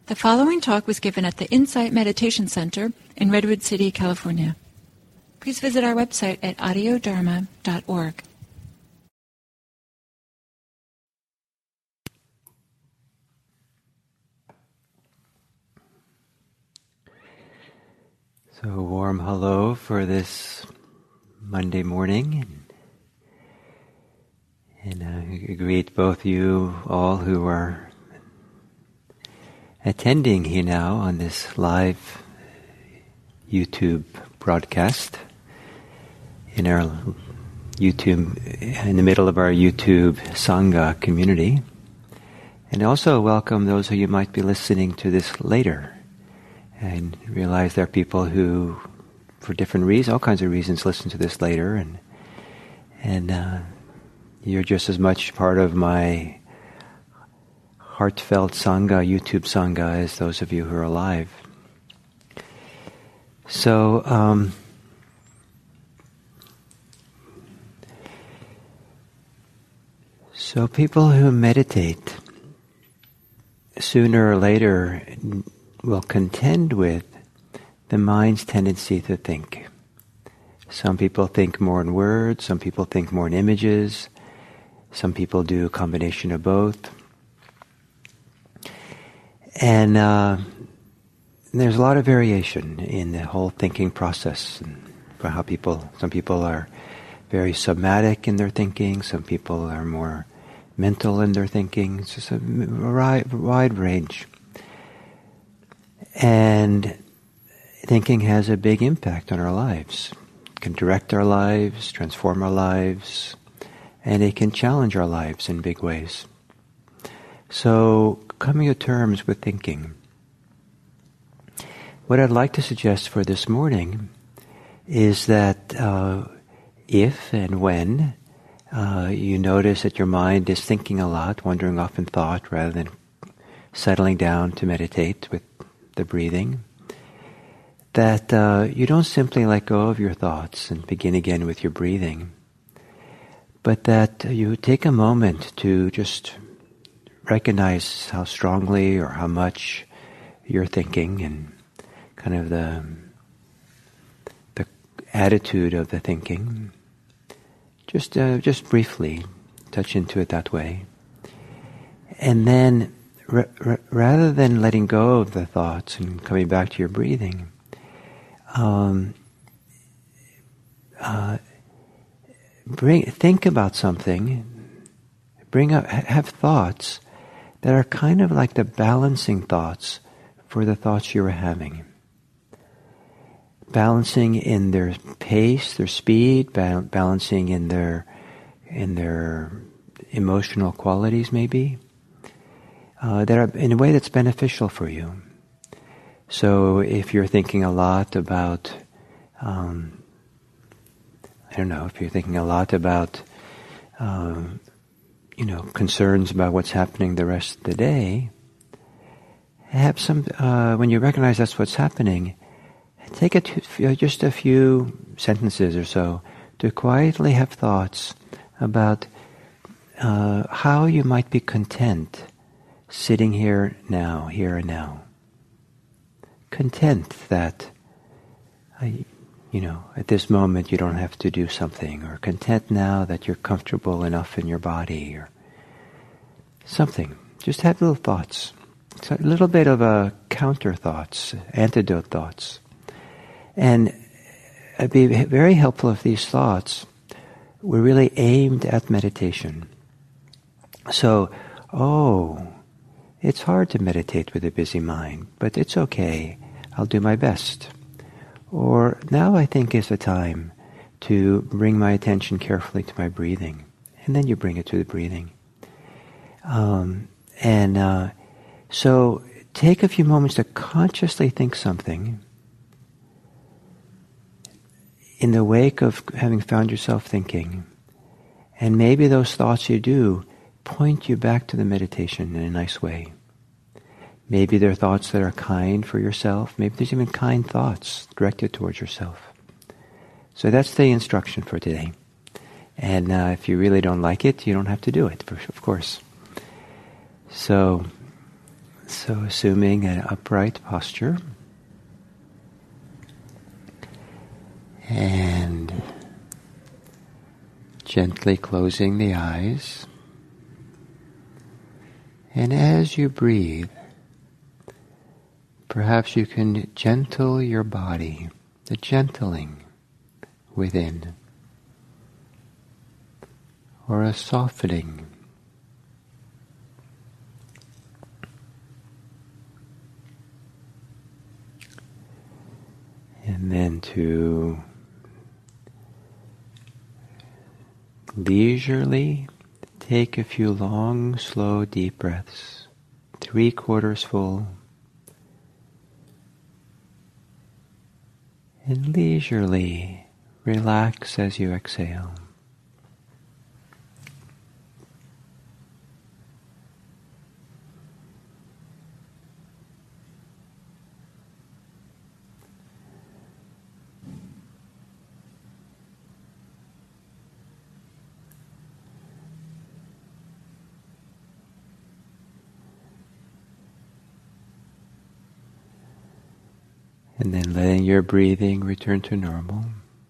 The following talk was given at the Insight Meditation Center in Redwood City, California. Please visit our website at audiodharma.org. So a warm hello for this Monday morning. And I greet both you all who are attending here now on this live YouTube broadcast in our YouTube, in the middle of our YouTube Sangha community. And also welcome those who you might be listening to this later. And realize there are people who, for different reasons, all kinds of reasons, listen to this later. And you're just as much part of my heartfelt Sangha, YouTube Sangha, as those of you who are alive. So, people who meditate sooner or later will contend with the mind's tendency to think. Some people think more in words, some people think more in images, some people do a combination of both. And there's a lot of variation in the whole thinking process, and for how some people are very somatic in their thinking, some people are more mental in their thinking. It's just a wide range. And thinking has a big impact on our lives. It can direct our lives, transform our lives, and it can challenge our lives in big ways. So, coming to terms with thinking. What I'd like to suggest for this morning is that if and when you notice that your mind is thinking a lot, wandering off in thought rather than settling down to meditate with the breathing, that you don't simply let go of your thoughts and begin again with your breathing, but that you take a moment to just recognize how strongly or how much you're thinking and kind of the attitude of the thinking. Just briefly touch into it that way. And then rather than letting go of the thoughts and coming back to your breathing, think about something, have thoughts that are kind of like the balancing thoughts for the thoughts you were having. Balancing in their pace, their speed, balancing in their emotional qualities maybe, that are in a way that's beneficial for you. So if you're thinking a lot about, if you're thinking a lot about, concerns about what's happening the rest of the day, have some, when you recognize that's what's happening, take just a few sentences or so to quietly have thoughts about how you might be content sitting here and now. Content that, at this moment you don't have to do something, or content now that you're comfortable enough in your body, or something. Just have little thoughts. So a little bit of a counter thoughts, antidote thoughts. And it'd be very helpful if these thoughts were really aimed at meditation. So, it's hard to meditate with a busy mind, but it's okay. I'll do my best. Or, now I think is the time to bring my attention carefully to my breathing. And then you bring it to the breathing. So take a few moments to consciously think something in the wake of having found yourself thinking. And maybe those thoughts you do point you back to the meditation in a nice way. Maybe they're thoughts that are kind for yourself. Maybe there's even kind thoughts directed towards yourself. So that's the instruction for today. And if you really don't like it, you don't have to do it, of course. So So assuming an upright posture and gently closing the eyes. And as you breathe, perhaps you can gentle your body, the gentling within, or a softening. And then to leisurely take a few long, slow, deep breaths, 3/4 full, and leisurely relax as you exhale. And then letting your breathing return to normal.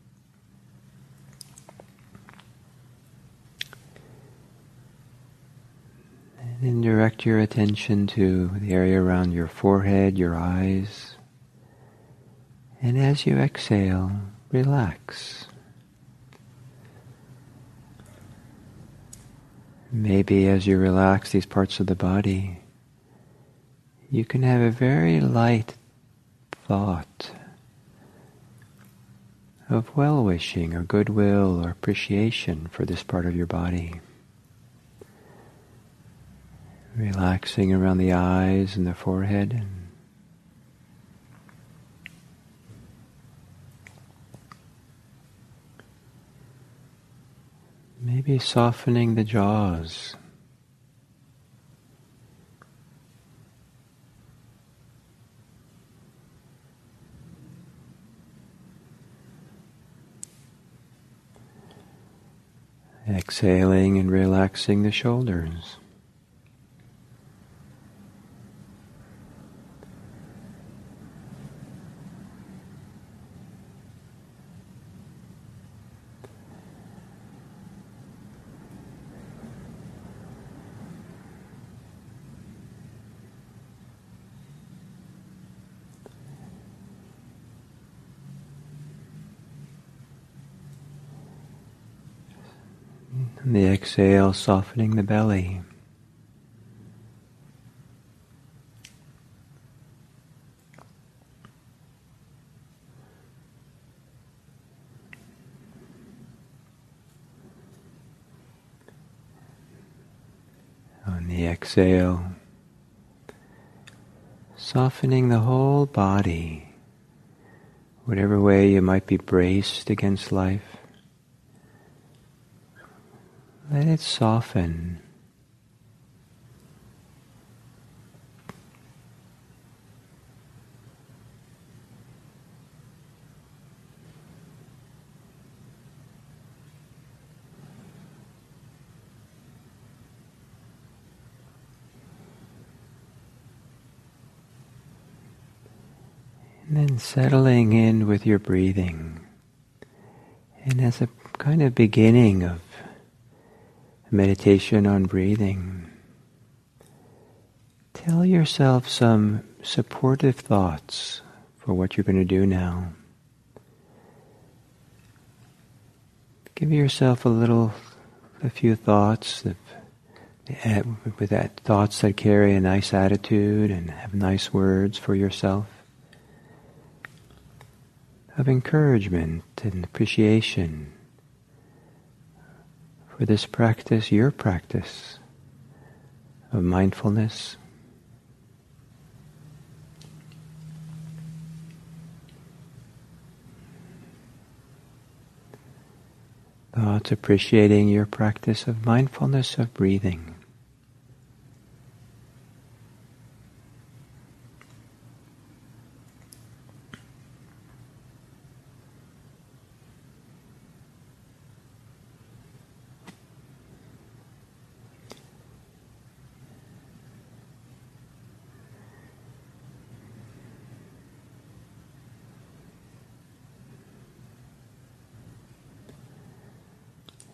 And then direct your attention to the area around your forehead, your eyes. And as you exhale, relax. Maybe as you relax these parts of the body, you can have a very light thought of well-wishing or goodwill or appreciation for this part of your body. Relaxing around the eyes and the forehead. Maybe softening the jaws. Exhaling and relaxing the shoulders. And the exhale, softening the belly. On the exhale, softening the whole body, whatever way you might be braced against life. Let it soften. And then settling in with your breathing. And as a kind of beginning of meditation on breathing, tell yourself some supportive thoughts for what you're going to do now. Give yourself a few thoughts with that thoughts that carry a nice attitude and have nice words for yourself, of encouragement and appreciation for this practice, your practice of mindfulness. Thoughts appreciating your practice of mindfulness of breathing.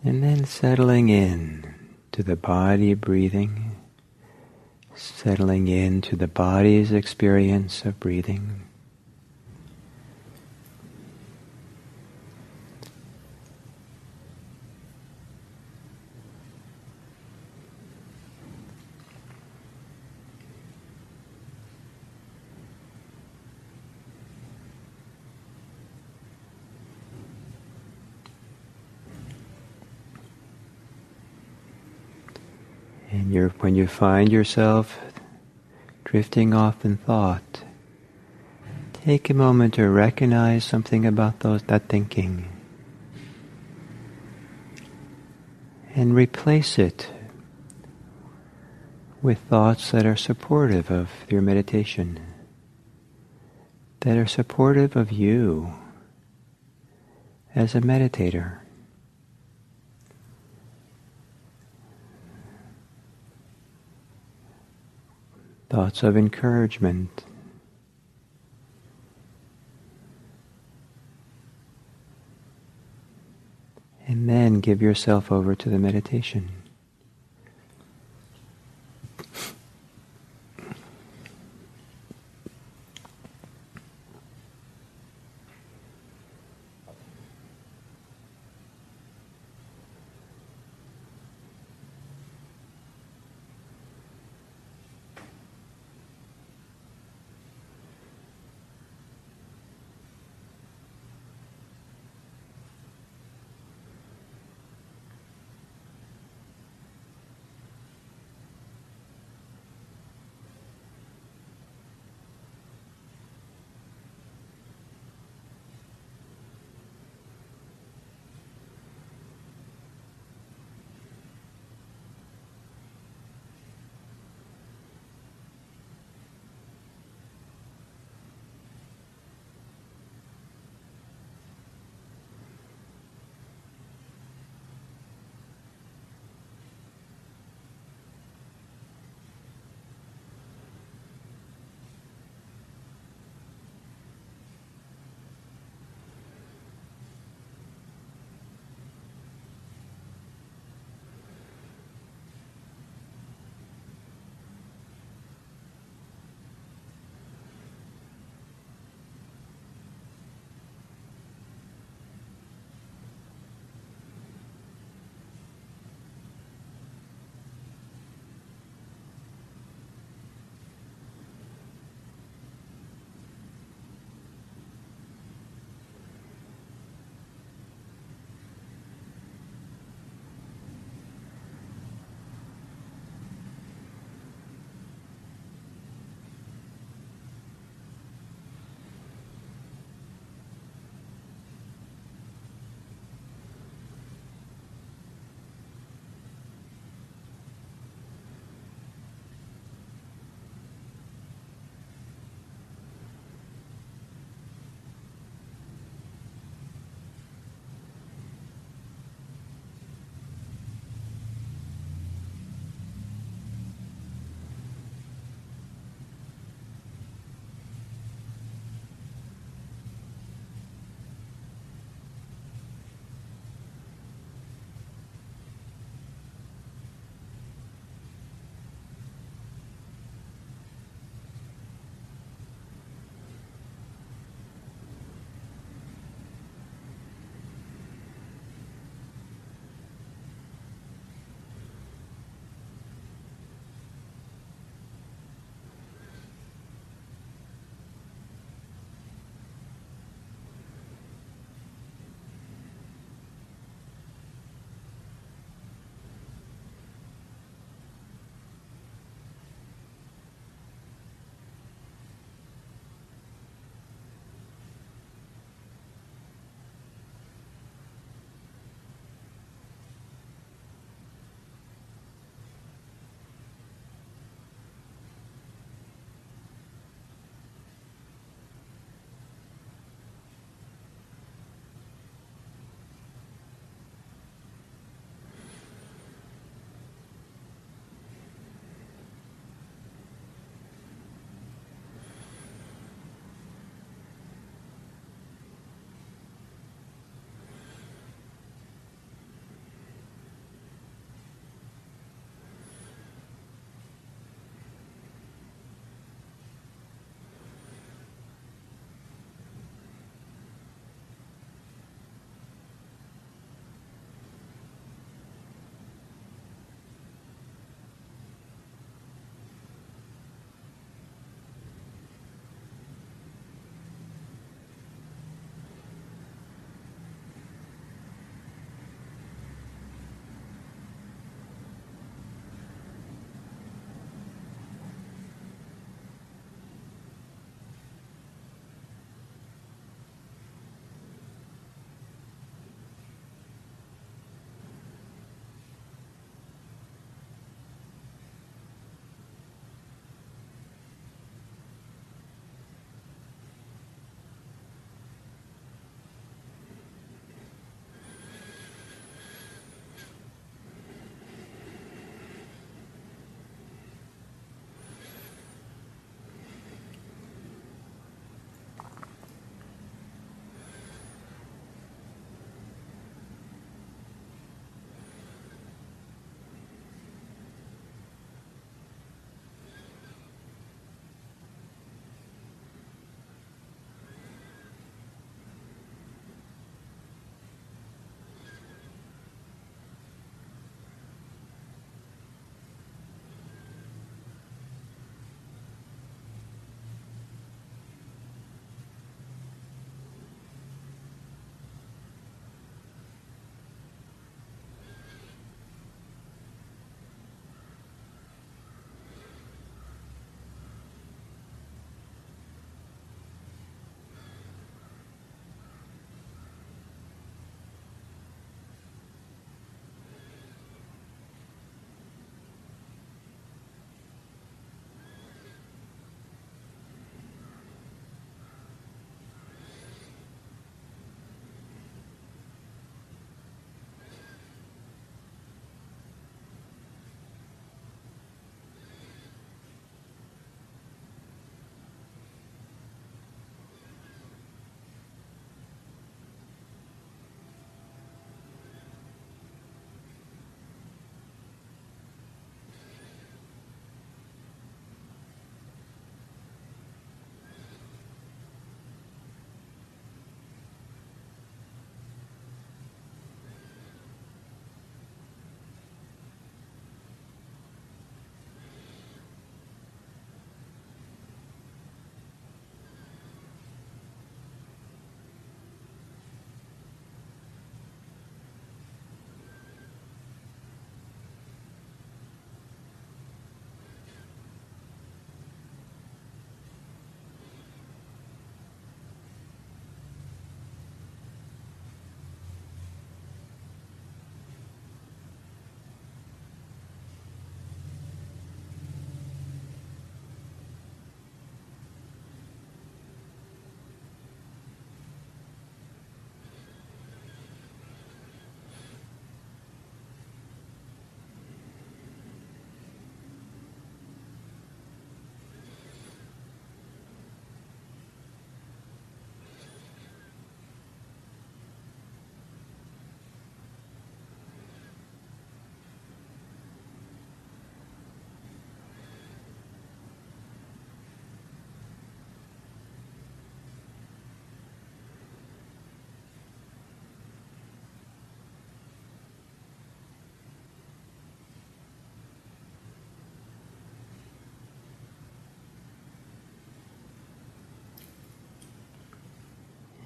And then settling in to the body breathing, settling into the body's experience of breathing. And when you find yourself drifting off in thought, take a moment to recognize something about that thinking and replace it with thoughts that are supportive of your meditation, that are supportive of you as a meditator. Thoughts of encouragement. And then give yourself over to the meditation.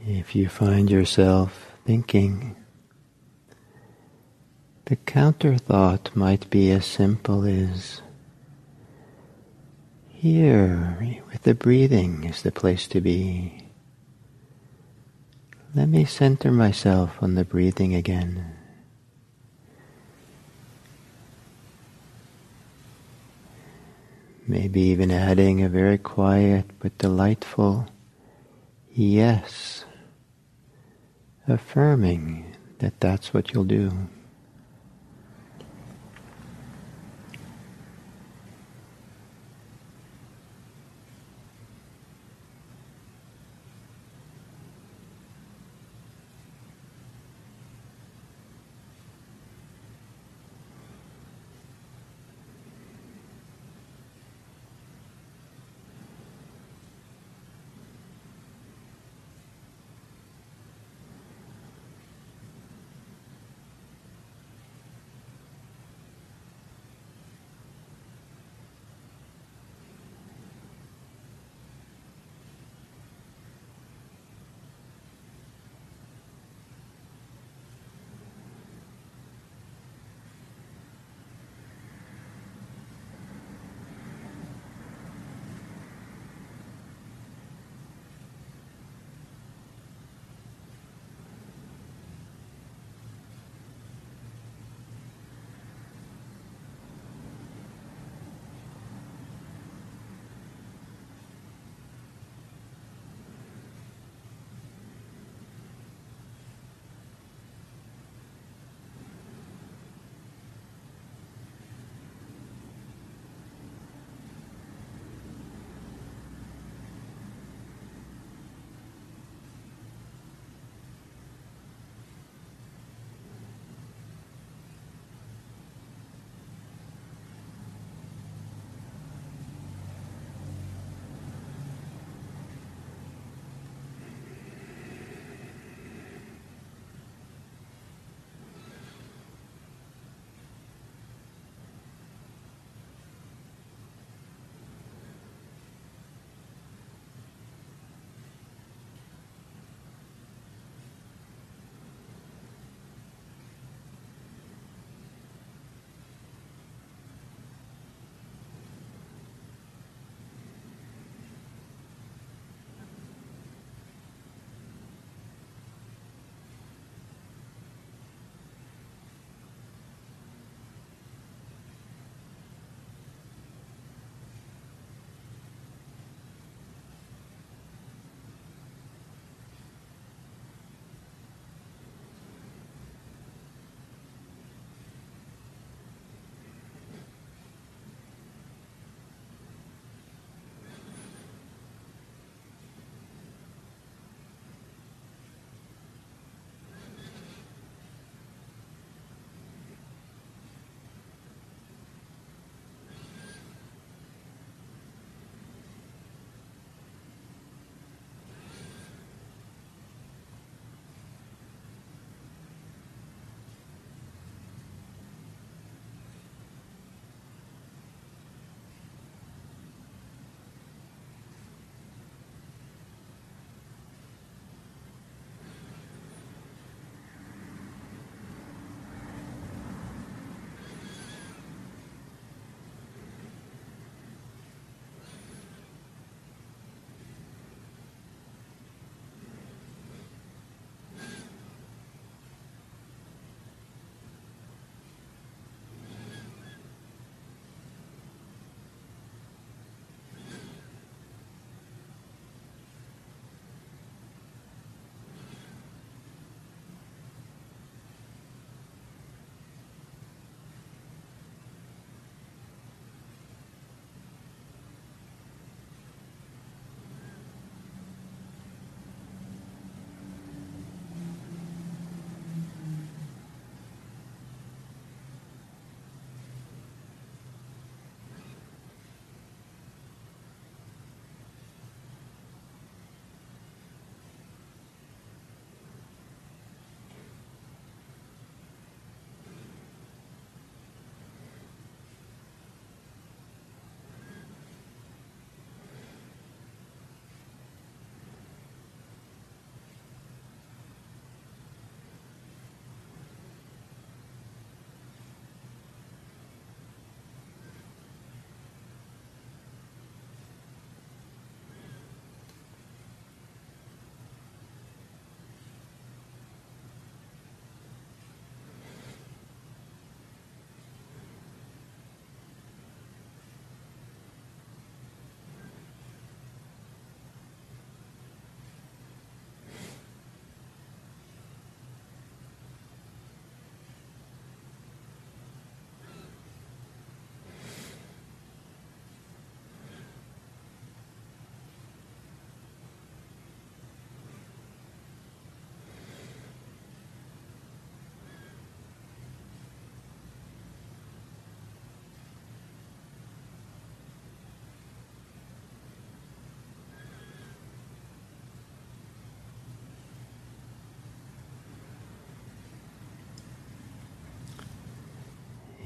If you find yourself thinking, the counter thought might be as simple as, here, with the breathing, is the place to be. Let me center myself on the breathing again. Maybe even adding a very quiet but delightful yes, affirming that that's what you'll do.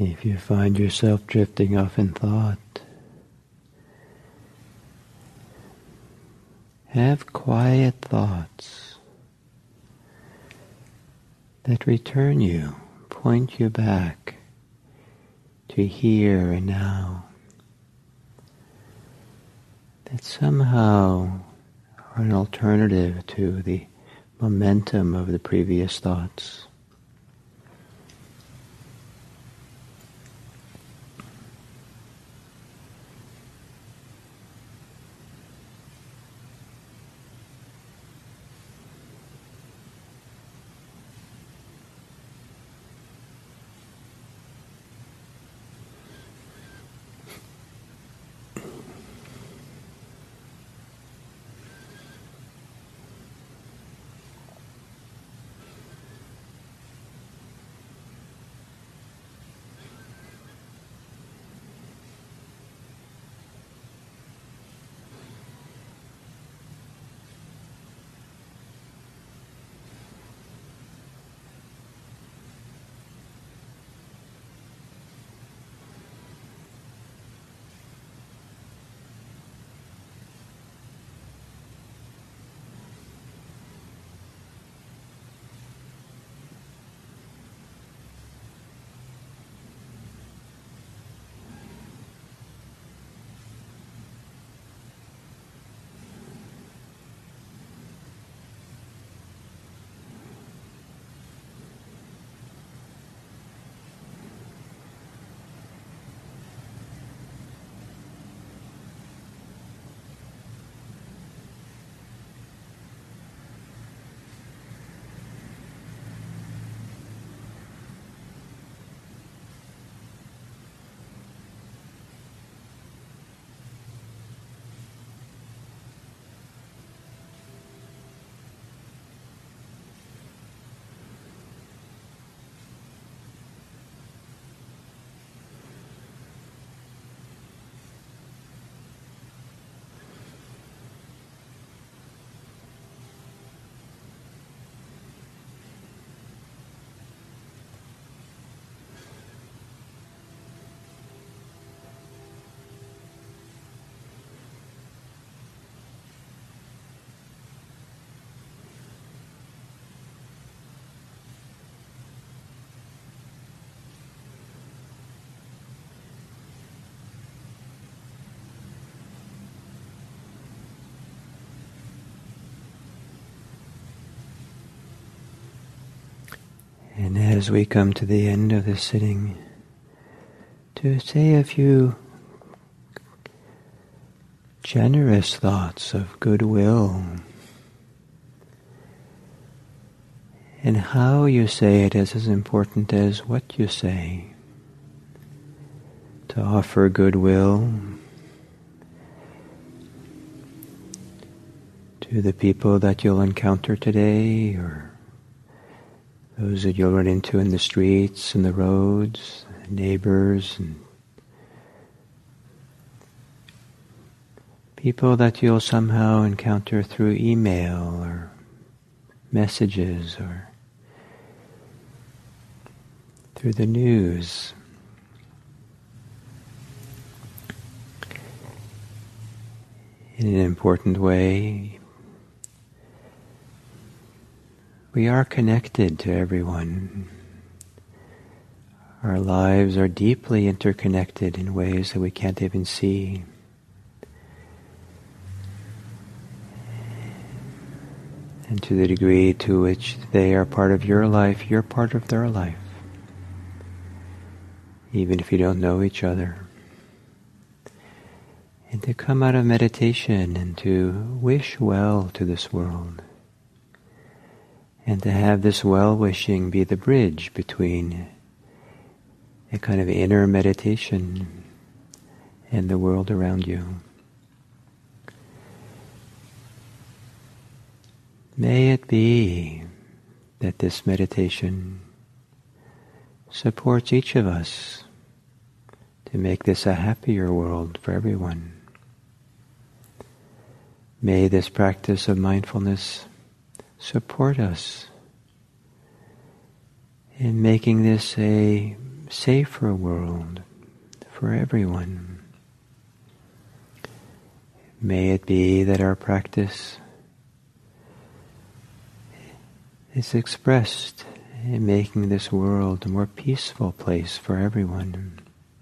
If you find yourself drifting off in thought, have quiet thoughts that return you, point you back to here and now, that somehow are an alternative to the momentum of the previous thoughts. And as we come to the end of this sitting, to say a few generous thoughts of goodwill. And how you say it is as important as what you say. To offer goodwill to the people that you'll encounter today, or those that you'll run into in the streets and the roads, neighbors, and people that you'll somehow encounter through email or messages or through the news. In an important way, we are connected to everyone. Our lives are deeply interconnected in ways that we can't even see. And to the degree to which they are part of your life, you're part of their life. Even if you don't know each other. And to come out of meditation and to wish well to this world. And to have this well-wishing be the bridge between a kind of inner meditation and the world around you. May it be that this meditation supports each of us to make this a happier world for everyone. May this practice of mindfulness support us in making this a safer world for everyone. May it be that our practice is expressed in making this world a more peaceful place for everyone.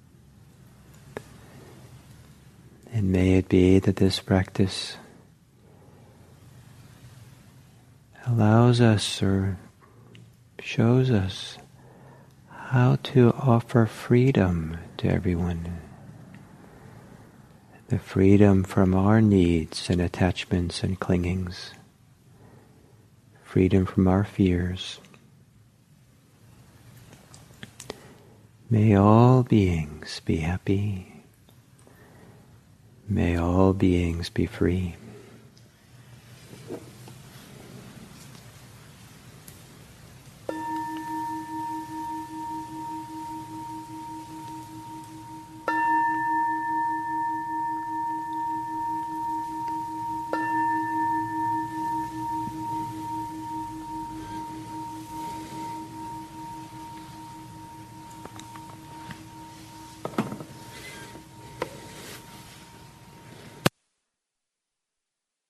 And may it be that this practice allows us or shows us how to offer freedom to everyone. The freedom from our needs and attachments and clingings. Freedom from our fears. May all beings be happy. May all beings be free.